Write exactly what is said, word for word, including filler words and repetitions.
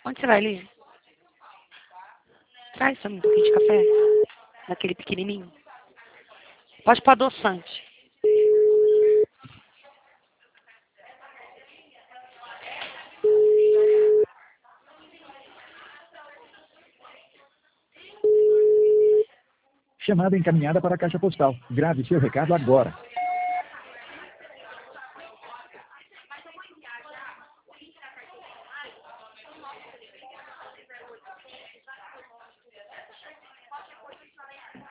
Onde você vai, Liz? Traz pra mim um pouquinho de café. Daquele pequenininho. Pode pôr adoçante. Chamada encaminhada para a caixa postal. Grave seu recado agora.